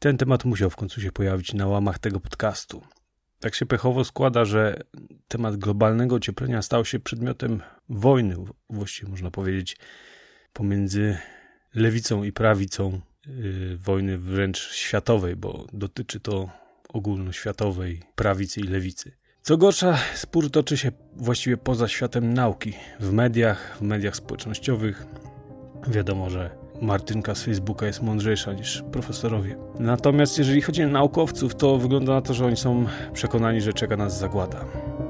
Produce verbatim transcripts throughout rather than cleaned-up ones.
ten temat musiał w końcu się pojawić na łamach tego podcastu. Tak się pechowo składa, że temat globalnego ocieplenia stał się przedmiotem wojny, właściwie można powiedzieć, pomiędzy lewicą i prawicą, yy, wojny wręcz światowej, bo dotyczy to ogólnoświatowej prawicy i lewicy. Co gorsza, spór toczy się właściwie poza światem nauki, w mediach, w mediach społecznościowych. Wiadomo, że Martynka z Facebooka jest mądrzejsza niż profesorowie. Natomiast jeżeli chodzi o naukowców, to wygląda na to, że oni są przekonani, że czeka nas zagłada.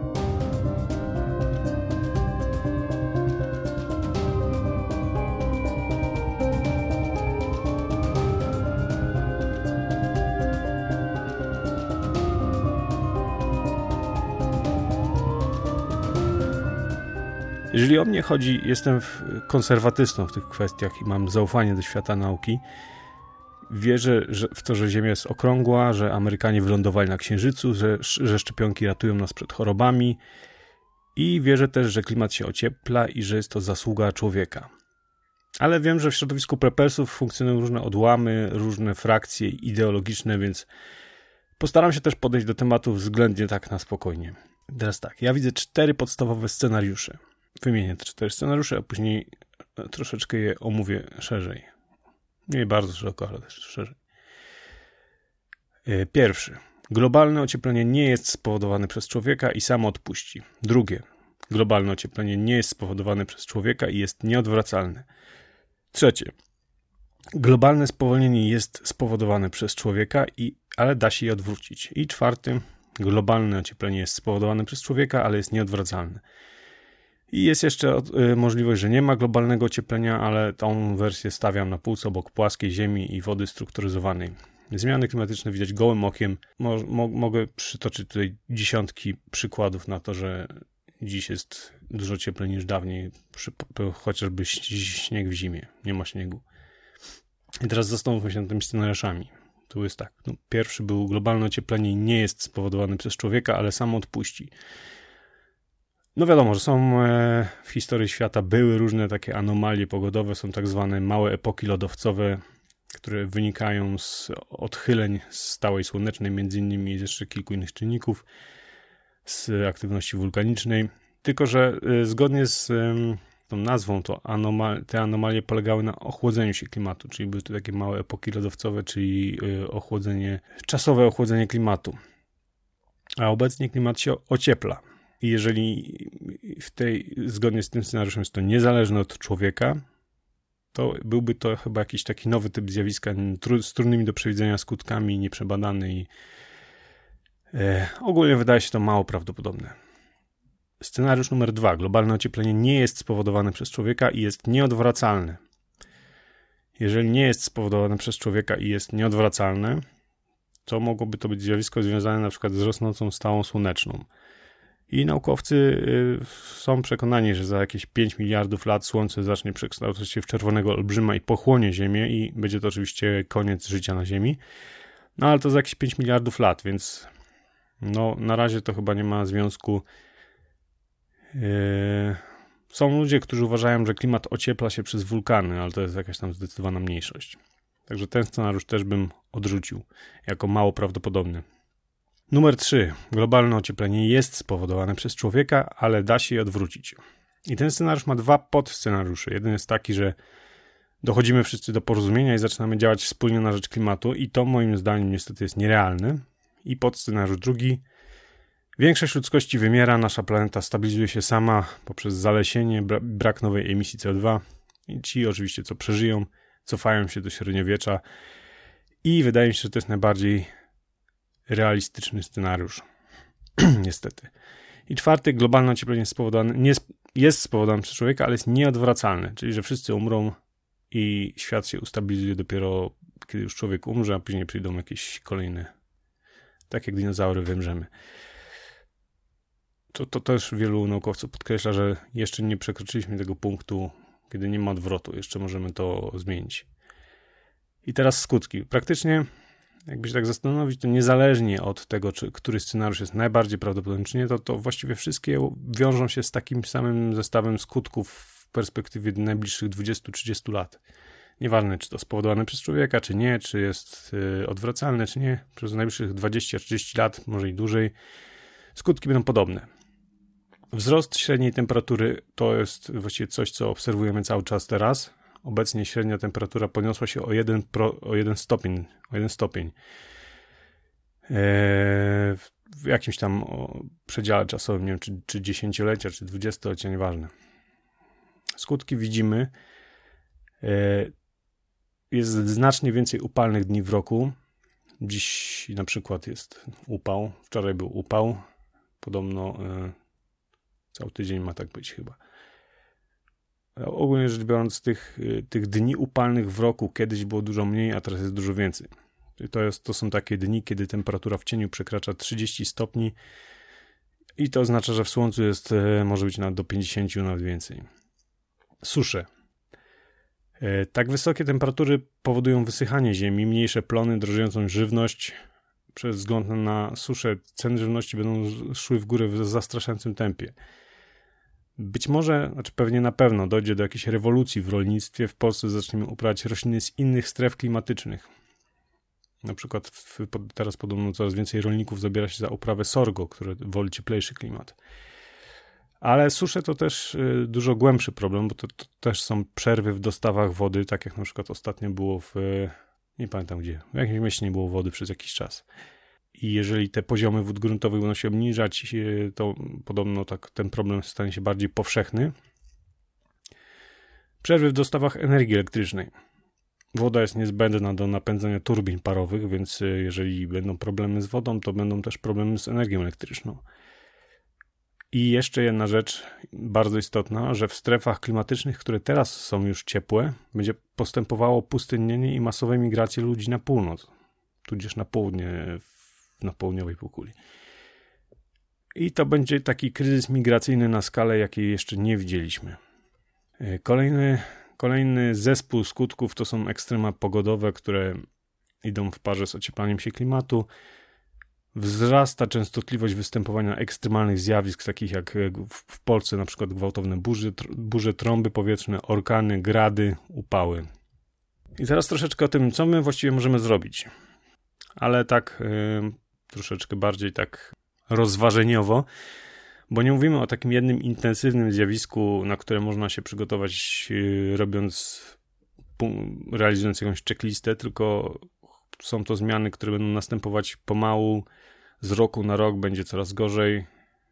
Jeżeli o mnie chodzi, jestem konserwatystą w tych kwestiach i mam zaufanie do świata nauki. Wierzę że w to, że Ziemia jest okrągła, że Amerykanie wylądowali na Księżycu, że, że szczepionki ratują nas przed chorobami i wierzę też, że klimat się ociepla i że jest to zasługa człowieka. Ale wiem, że w środowisku prepersów funkcjonują różne odłamy, różne frakcje ideologiczne, więc postaram się też podejść do tematu względnie tak na spokojnie. Teraz tak, ja widzę cztery podstawowe scenariusze. Wymienię te cztery scenariusze, a później troszeczkę je omówię szerzej. Nie bardzo szeroko, ale też szerzej. Pierwszy. Globalne ocieplenie nie jest spowodowane przez człowieka i samo odpuści. Drugie. Globalne ocieplenie nie jest spowodowane przez człowieka i jest nieodwracalne. Trzecie. Globalne spowolnienie jest spowodowane przez człowieka, i, ale da się je odwrócić. I czwarty. Globalne ocieplenie jest spowodowane przez człowieka, ale jest nieodwracalne. I jest jeszcze y, możliwość, że nie ma globalnego ocieplenia, ale tą wersję stawiam na półce obok płaskiej Ziemi i wody strukturyzowanej. Zmiany klimatyczne widać gołym okiem. Mo, mo, mogę przytoczyć tutaj dziesiątki przykładów na to, że dziś jest dużo cieplej niż dawniej, przy, chociażby śnieg w zimie. Nie ma śniegu. I teraz zastanówmy się nad tymi scenariuszami. Tu jest tak. No, pierwszy był: globalne ocieplenie nie jest spowodowane przez człowieka, ale samo odpuści. No wiadomo, że są e, w historii świata były różne takie anomalie pogodowe, są tak zwane małe epoki lodowcowe, które wynikają z odchyleń z stałej słonecznej, między innymi jeszcze kilku innych czynników, z aktywności wulkanicznej. Tylko że e, zgodnie z e, tą nazwą, to anomal- te anomalie polegały na ochłodzeniu się klimatu, czyli były to takie małe epoki lodowcowe, czyli e, ochłodzenie, czasowe ochłodzenie klimatu. A obecnie klimat się ociepla. I jeżeli w tej, zgodnie z tym scenariuszem jest to niezależne od człowieka, to byłby to chyba jakiś taki nowy typ zjawiska tru, z trudnymi do przewidzenia skutkami, nieprzebadany i e, ogólnie wydaje się to mało prawdopodobne. Scenariusz numer dwa. Globalne ocieplenie nie jest spowodowane przez człowieka i jest nieodwracalne. Jeżeli nie jest spowodowane przez człowieka i jest nieodwracalne, to mogłoby to być zjawisko związane na przykład z rosnącą stałą słoneczną. I naukowcy y, są przekonani, że za jakieś pięć miliardów lat Słońce zacznie przekształcać się w czerwonego olbrzyma i pochłonie Ziemię i będzie to oczywiście koniec życia na Ziemi. No ale to za jakieś pięć miliardów lat, więc no na razie to chyba nie ma związku. Yy, są ludzie, którzy uważają, że klimat ociepla się przez wulkany, ale to jest jakaś tam zdecydowana mniejszość. Także ten scenariusz też bym odrzucił jako mało prawdopodobny. Numer trzy. Globalne ocieplenie jest spowodowane przez człowieka, ale da się je odwrócić. I ten scenariusz ma dwa podscenariusze. Jeden jest taki, że dochodzimy wszyscy do porozumienia i zaczynamy działać wspólnie na rzecz klimatu i to moim zdaniem niestety jest nierealne. I podscenariusz drugi. Większość ludzkości wymiera, nasza planeta stabilizuje się sama poprzez zalesienie, bra- brak nowej emisji C O dwa. I ci oczywiście, co przeżyją, cofają się do średniowiecza. I wydaje mi się, że to jest najbardziej realistyczny scenariusz. Niestety. I czwarty, globalne ocieplenie jest spowodowane, nie jest, jest spowodowane przez człowieka, ale jest nieodwracalne, czyli że wszyscy umrą i świat się ustabilizuje dopiero kiedy już człowiek umrze, a później przyjdą jakieś kolejne, tak jak dinozaury, wymrzemy. To, to też wielu naukowców podkreśla, że jeszcze nie przekroczyliśmy tego punktu, kiedy nie ma odwrotu. Jeszcze możemy to zmienić. I teraz skutki. Praktycznie, jakby się tak zastanowić, to niezależnie od tego, czy który scenariusz jest najbardziej prawdopodobny, czy nie, to, to właściwie wszystkie wiążą się z takim samym zestawem skutków w perspektywie najbliższych dwudziestu do trzydziestu lat. Nieważne, czy to spowodowane przez człowieka, czy nie, czy jest y, odwracalne, czy nie, przez najbliższych dwadzieścia trzydzieści lat, może i dłużej, skutki będą podobne. Wzrost średniej temperatury to jest właściwie coś, co obserwujemy cały czas teraz. Obecnie średnia temperatura podniosła się o jeden, pro, o jeden stopień. O jeden stopień. Eee, w jakimś tam przedziale czasowym, nie wiem, czy, czy dziesięciolecia, czy dwudziestolecia, nieważne. Skutki widzimy. Eee, jest znacznie więcej upalnych dni w roku. Dziś na przykład jest upał. Wczoraj był upał. Podobno e, cały tydzień ma tak być chyba. Ogólnie rzecz biorąc, tych, tych dni upalnych w roku kiedyś było dużo mniej, a teraz jest dużo więcej. To, jest, to są takie dni, kiedy temperatura w cieniu przekracza trzydzieści stopni i to oznacza, że w słońcu jest, może być nawet do pięćdziesiąt, nawet więcej. Susze. Tak wysokie temperatury powodują wysychanie ziemi, mniejsze plony, drożejącą żywność. Przez wzgląd na suszę ceny żywności będą szły w górę w zastraszającym tempie. Być może, znaczy pewnie na pewno dojdzie do jakiejś rewolucji w rolnictwie. W Polsce zaczniemy uprawiać rośliny z innych stref klimatycznych. Na przykład w, teraz podobno coraz więcej rolników zabiera się za uprawę sorgo, które woli cieplejszy klimat. Ale susze to też y, dużo głębszy problem, bo to, to też są przerwy w dostawach wody, tak jak na przykład ostatnio było w, nie pamiętam gdzie, w jakimś mieście nie było wody przez jakiś czas. I jeżeli te poziomy wód gruntowych będą się obniżać, to podobno tak ten problem stanie się bardziej powszechny. Przerwy w dostawach energii elektrycznej. Woda jest niezbędna do napędzania turbin parowych, więc jeżeli będą problemy z wodą, to będą też problemy z energią elektryczną. I jeszcze jedna rzecz bardzo istotna, że w strefach klimatycznych, które teraz są już ciepłe, będzie postępowało pustynnienie i masowe migracje ludzi na północ, tudzież na południe, na południowej półkuli. I to będzie taki kryzys migracyjny na skalę, jakiej jeszcze nie widzieliśmy. Kolejny, kolejny zespół skutków to są ekstrema pogodowe, które idą w parze z ocieplaniem się klimatu. Wzrasta częstotliwość występowania ekstremalnych zjawisk, takich jak w Polsce na przykład gwałtowne burze, burze, trąby powietrzne, orkany, grady, upały. I teraz troszeczkę o tym, co my właściwie możemy zrobić. Ale tak yy, troszeczkę bardziej tak rozważeniowo, bo nie mówimy o takim jednym intensywnym zjawisku, na które można się przygotować yy, robiąc, realizując jakąś checklistę, tylko są to zmiany, które będą następować pomału, z roku na rok będzie coraz gorzej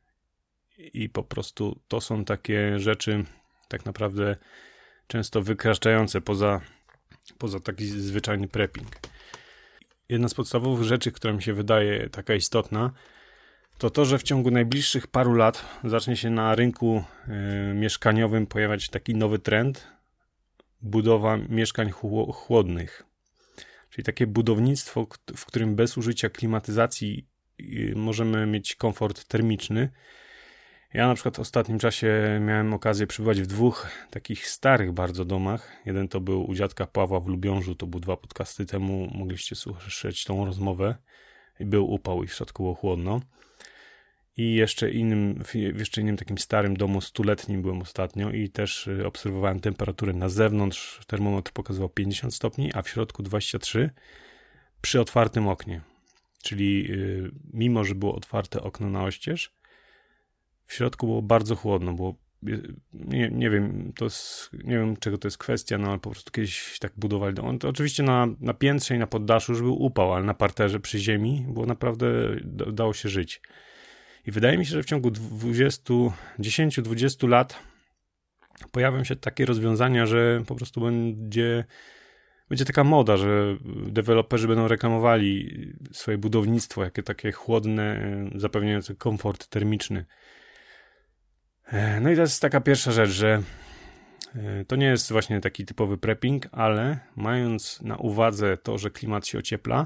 i po prostu to są takie rzeczy tak naprawdę często wykraczające poza, poza taki zwyczajny prepping. Jedna z podstawowych rzeczy, która mi się wydaje taka istotna, to to, że w ciągu najbliższych paru lat zacznie się na rynku y, mieszkaniowym pojawiać taki nowy trend, budowa mieszkań chło- chłodnych. Czyli takie budownictwo, w którym bez użycia klimatyzacji możemy mieć komfort termiczny. Ja na przykład w ostatnim czasie miałem okazję przebywać w dwóch takich starych bardzo domach. Jeden to był u dziadka Pawła w Lubiążu, to był dwa podcasty temu, mogliście słyszeć tą rozmowę. Był upał i w środku było chłodno. I jeszcze innym, w jeszcze innym takim starym domu stuletnim byłem ostatnio i też obserwowałem temperaturę na zewnątrz. Termometr pokazywał pięćdziesiąt stopni, a w środku dwadzieścia trzy przy otwartym oknie. Czyli yy, mimo, że było otwarte okno na oścież, w środku było bardzo chłodno, było, nie, nie wiem, to jest, nie wiem czego to jest kwestia, no ale po prostu kiedyś tak budowali dom. To oczywiście na, na piętrze i na poddaszu już był upał, ale na parterze przy ziemi było naprawdę, dało się żyć. I wydaje mi się, że w ciągu dziesięć do dwudziestu lat pojawią się takie rozwiązania, że po prostu będzie, będzie taka moda, że deweloperzy będą reklamowali swoje budownictwo, jakie takie chłodne, zapewniające komfort termiczny. No i to jest taka pierwsza rzecz, że to nie jest właśnie taki typowy prepping, ale mając na uwadze to, że klimat się ociepla,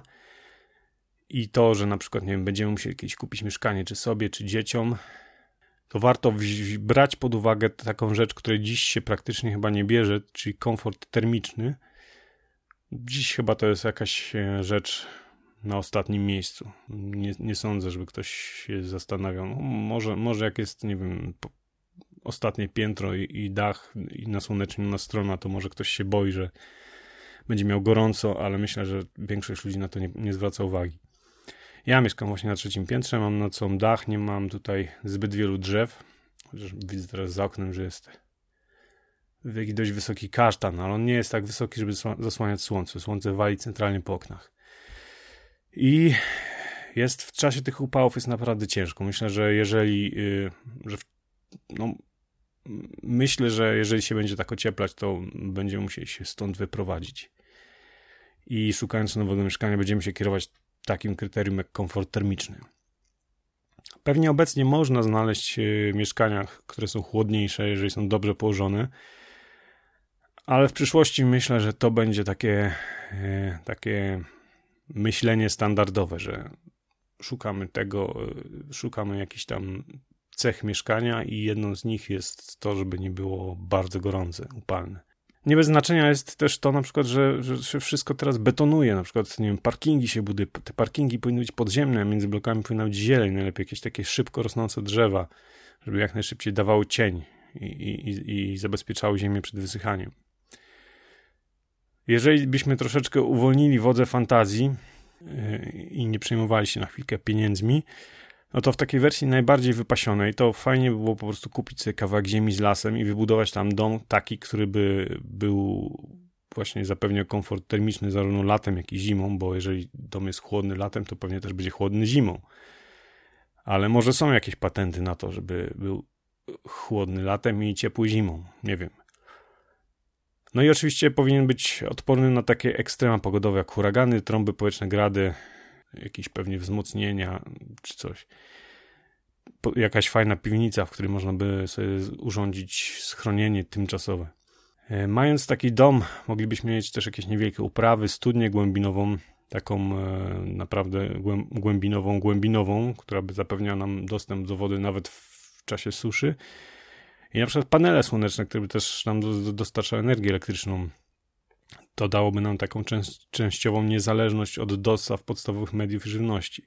i to, że na przykład, nie wiem, będziemy musieli kiedyś kupić mieszkanie, czy sobie, czy dzieciom, to warto w- brać pod uwagę taką rzecz, której dziś się praktycznie chyba nie bierze, czyli komfort termiczny. Dziś chyba to jest jakaś rzecz na ostatnim miejscu. Nie, nie sądzę, żeby ktoś się zastanawiał. No, może, może jak jest, nie wiem, ostatnie piętro i, i dach i nasłoneczniona strona, to może ktoś się boi, że będzie miał gorąco, ale myślę, że większość ludzi na to nie, nie zwraca uwagi. Ja mieszkam właśnie na trzecim piętrze, mam na co dach, nie mam tutaj zbyt wielu drzew. Chociaż widzę teraz za oknem, że jest jakiś dość wysoki kasztan, ale on nie jest tak wysoki, żeby zasłaniać słońce. Słońce wali centralnie po oknach. I jest w czasie tych upałów jest naprawdę ciężko. Myślę, że jeżeli yy, że w, no, myślę, że jeżeli się będzie tak ocieplać, to będziemy musieli się stąd wyprowadzić. I szukając nowego mieszkania będziemy się kierować takim kryterium jak komfort termiczny. Pewnie obecnie można znaleźć yy, mieszkania, które są chłodniejsze, jeżeli są dobrze położone, ale w przyszłości myślę, że to będzie takie, yy, takie myślenie standardowe, że szukamy tego, yy, szukamy jakichś tam cech mieszkania i jedną z nich jest to, żeby nie było bardzo gorące, upalne. Nie bez znaczenia jest też to na przykład, że, że się wszystko teraz betonuje, na przykład, nie wiem, parkingi się buduje, te parkingi powinny być podziemne, a między blokami powinna być zieleń, najlepiej jakieś takie szybko rosnące drzewa, żeby jak najszybciej dawały cień i, i, i zabezpieczały ziemię przed wysychaniem. Jeżeli byśmy troszeczkę uwolnili wodze fantazji yy, i nie przejmowali się na chwilkę pieniędzmi, no to w takiej wersji najbardziej wypasionej to fajnie by było po prostu kupić sobie kawałek ziemi z lasem i wybudować tam dom taki, który by był właśnie zapewniał komfort termiczny zarówno latem, jak i zimą, bo jeżeli dom jest chłodny latem, to pewnie też będzie chłodny zimą. Ale może są jakieś patenty na to, żeby był chłodny latem i ciepły zimą. Nie wiem. No i oczywiście powinien być odporny na takie ekstrema pogodowe jak huragany, trąby powietrzne, grady, jakieś pewnie wzmocnienia czy coś. Po, jakaś fajna piwnica, w której można by sobie urządzić schronienie tymczasowe. E, mając taki dom, moglibyśmy mieć też jakieś niewielkie uprawy, studnię głębinową, taką e, naprawdę głęb, głębinową, głębinową, która by zapewniała nam dostęp do wody nawet w czasie suszy. I na przykład panele słoneczne, które by też nam do, do, dostarczały energię elektryczną. To dałoby nam taką częst, częściową niezależność od dostaw podstawowych mediów i żywności.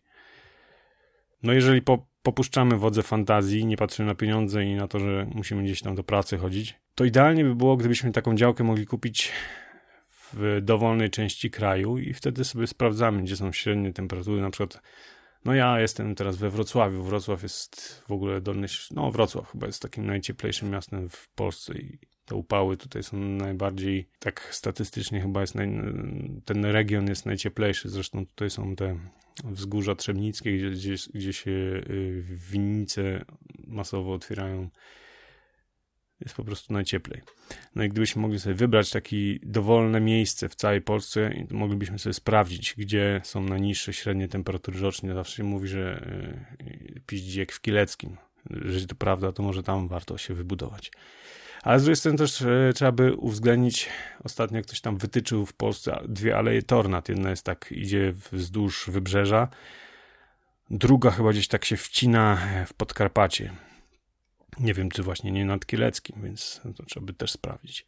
No jeżeli po, popuszczamy wodze fantazji, nie patrzymy na pieniądze i na to, że musimy gdzieś tam do pracy chodzić, to idealnie by było, gdybyśmy taką działkę mogli kupić w dowolnej części kraju i wtedy sobie sprawdzamy, gdzie są średnie temperatury. Na przykład, no ja jestem teraz we Wrocławiu. Wrocław jest w ogóle dolny, no Wrocław chyba jest takim najcieplejszym miastem w Polsce i te upały tutaj są najbardziej, tak statystycznie chyba jest naj, ten region jest najcieplejszy. Zresztą tutaj są te wzgórza trzebnickie, gdzie, gdzie, gdzie się winnice masowo otwierają. Jest po prostu najcieplej. No i gdybyśmy mogli sobie wybrać takie dowolne miejsce w całej Polsce, moglibyśmy sobie sprawdzić, gdzie są najniższe średnie temperatury rocznie. Zawsze się mówi, że yy, Piździek w Kieleckim. Jeżeli to prawda, to może tam warto się wybudować. Ale z drugiej strony też e, trzeba by uwzględnić, ostatnio ktoś tam wytyczył w Polsce dwie aleje Tornad. Jedna jest tak, idzie wzdłuż wybrzeża, druga chyba gdzieś tak się wcina w Podkarpacie. Nie wiem, czy właśnie nie nad Kieleckim, więc to trzeba by też sprawdzić.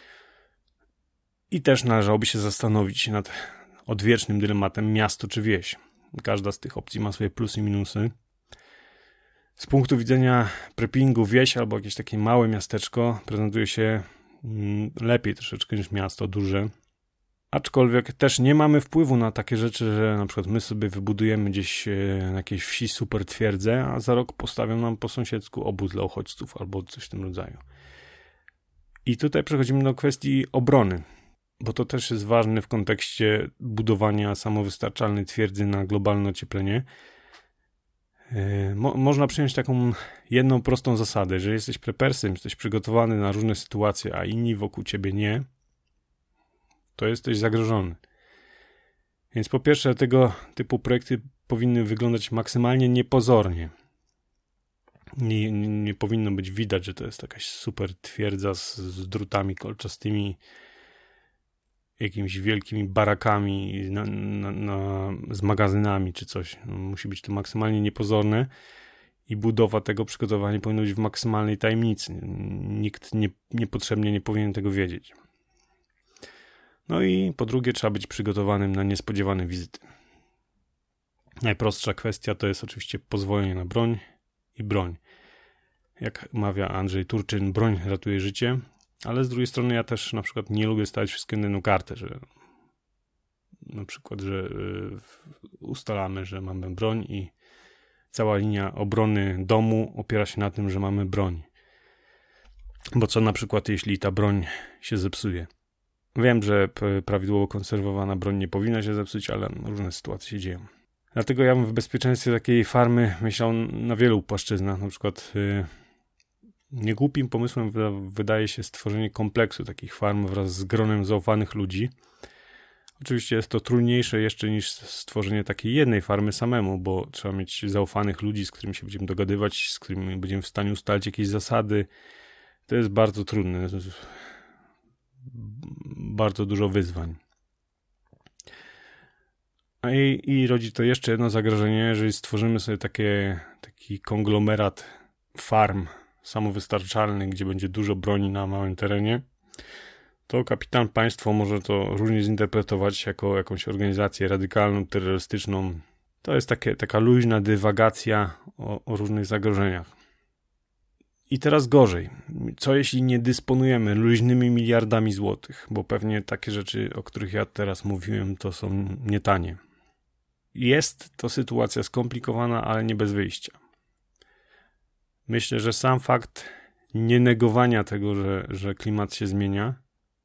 I też należałoby się zastanowić nad odwiecznym dylematem miasto czy wieś. Każda z tych opcji ma swoje plusy i minusy. Z punktu widzenia preppingu wieś albo jakieś takie małe miasteczko prezentuje się lepiej troszeczkę niż miasto duże. Aczkolwiek też nie mamy wpływu na takie rzeczy, że na przykład my sobie wybudujemy gdzieś na jakiejś wsi super twierdzę, a za rok postawią nam po sąsiedzku obóz dla uchodźców albo coś w tym rodzaju. I tutaj przechodzimy do kwestii obrony, bo to też jest ważne w kontekście budowania samowystarczalnej twierdzy na globalne ocieplenie. Mo- można przyjąć taką jedną prostą zasadę, że jesteś prepersem, jesteś przygotowany na różne sytuacje, a inni wokół ciebie nie, to jesteś zagrożony. Więc po pierwsze tego typu projekty powinny wyglądać maksymalnie niepozornie. Nie, nie, nie powinno być widać, że to jest jakaś super twierdza z, z drutami kolczastymi, jakimiś wielkimi barakami na, na, na, z magazynami czy coś. No, musi być to maksymalnie niepozorne i budowa tego przygotowania powinna być w maksymalnej tajemnicy. Nikt nie, niepotrzebnie nie powinien tego wiedzieć. No i po drugie trzeba być przygotowanym na niespodziewane wizyty. Najprostsza kwestia to jest oczywiście pozwolenie na broń i broń. Jak mawia Andrzej Turczyn, broń ratuje życie, ale z drugiej strony ja też na przykład nie lubię stawiać wszystkiego na jedną kartę, że na przykład, że ustalamy, że mamy broń i cała linia obrony domu opiera się na tym, że mamy broń. Bo co na przykład, jeśli ta broń się zepsuje? Wiem, że prawidłowo konserwowana broń nie powinna się zepsuć, ale różne sytuacje się dzieją. Dlatego ja bym w bezpieczeństwie takiej farmy myślał na wielu płaszczyznach. Na przykład yy, niegłupim pomysłem wydaje się stworzenie kompleksu takich farm wraz z gronem zaufanych ludzi. Oczywiście jest to trudniejsze jeszcze niż stworzenie takiej jednej farmy samemu, bo trzeba mieć zaufanych ludzi, z którymi się będziemy dogadywać, z którymi będziemy w stanie ustalić jakieś zasady. To jest bardzo trudne. Bardzo dużo wyzwań. I, I rodzi to jeszcze jedno zagrożenie, jeżeli stworzymy sobie takie, taki konglomerat farm samowystarczalny, gdzie będzie dużo broni na małym terenie, to kapitan państwo może to różnie zinterpretować jako jakąś organizację radykalną, terrorystyczną. To jest takie, taka luźna dywagacja o, o różnych zagrożeniach. I teraz gorzej. Co jeśli nie dysponujemy luźnymi miliardami złotych? Bo pewnie takie rzeczy, o których ja teraz mówiłem, to są nietanie. Jest to sytuacja skomplikowana, ale nie bez wyjścia. Myślę, że sam fakt nienegowania tego, że, że klimat się zmienia,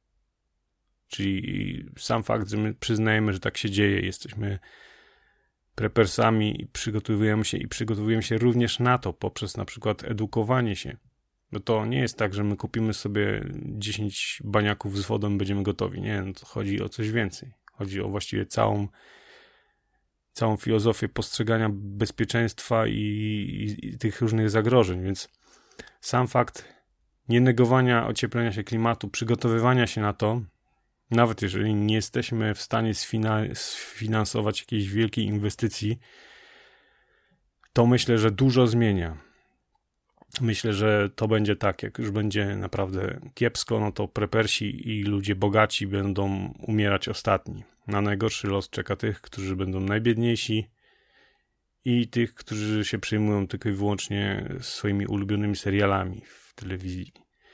czyli sam fakt, że my przyznajemy, że tak się dzieje, jesteśmy prepersami i przygotowujemy się i przygotowujemy się również na to poprzez na przykład edukowanie się. Bo to nie jest tak, że my kupimy sobie dziesięć baniaków z wodą i będziemy gotowi. Nie, no to chodzi o coś więcej. Chodzi o właściwie całą całą filozofię postrzegania bezpieczeństwa i, i, i tych różnych zagrożeń, więc sam fakt nienegowania ocieplenia się klimatu, przygotowywania się na to, nawet jeżeli nie jesteśmy w stanie sfina- sfinansować jakiejś wielkiej inwestycji, to myślę, że dużo zmienia. Myślę, że to będzie tak, jak już będzie naprawdę kiepsko, no to prepersi i ludzie bogaci będą umierać ostatni. Na najgorszy los czeka tych, którzy będą najbiedniejsi i tych, którzy się przejmują tylko i wyłącznie swoimi ulubionymi serialami w telewizji.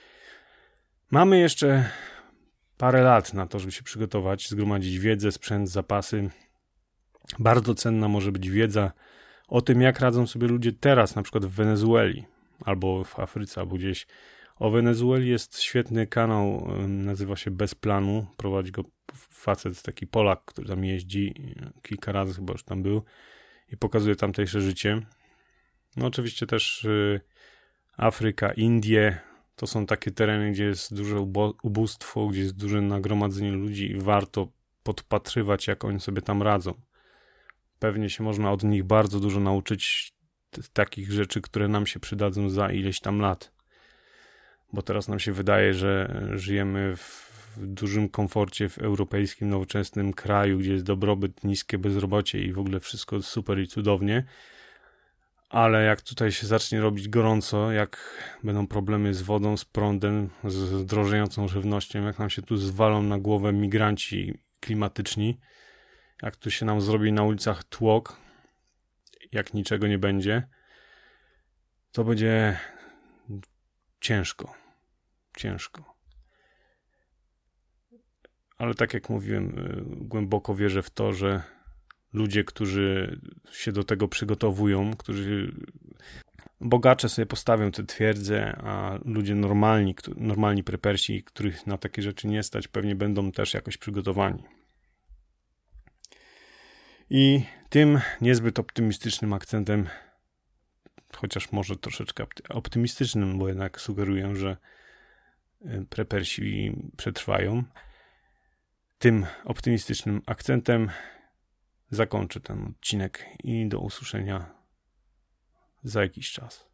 Mamy jeszcze parę lat na to, żeby się przygotować, zgromadzić wiedzę, sprzęt, zapasy. Bardzo cenna może być wiedza o tym, jak radzą sobie ludzie teraz, na przykład w Wenezueli, albo w Afryce, albo gdzieś. O Wenezueli jest świetny kanał, nazywa się Bez Planu, prowadzi go facet, taki Polak, który tam jeździ, kilka razy chyba już tam był i pokazuje tamtejsze życie. No oczywiście też y, Afryka, Indie, to są takie tereny, gdzie jest duże ubo- ubóstwo, gdzie jest duże nagromadzenie ludzi i warto podpatrywać, jak oni sobie tam radzą. Pewnie się można od nich bardzo dużo nauczyć t- takich rzeczy, które nam się przydadzą za ileś tam lat. Bo teraz nam się wydaje, że żyjemy w dużym komforcie w europejskim, nowoczesnym kraju, gdzie jest dobrobyt, niskie bezrobocie i w ogóle wszystko super i cudownie. Ale jak tutaj się zacznie robić gorąco, jak będą problemy z wodą, z prądem, z drożejącą żywnością, jak nam się tu zwalą na głowę migranci klimatyczni, jak tu się nam zrobi na ulicach tłok, jak niczego nie będzie, to będzie ciężko. Ciężko. Ale tak jak mówiłem, głęboko wierzę w to, że ludzie, którzy się do tego przygotowują, którzy bogacze sobie postawią te twierdze, a ludzie normalni, normalni prepersi, których na takie rzeczy nie stać, pewnie będą też jakoś przygotowani. I tym niezbyt optymistycznym akcentem, chociaż może troszeczkę optymistycznym, bo jednak sugeruję, że prepersi przetrwają, tym optymistycznym akcentem zakończę ten odcinek i do usłyszenia za jakiś czas.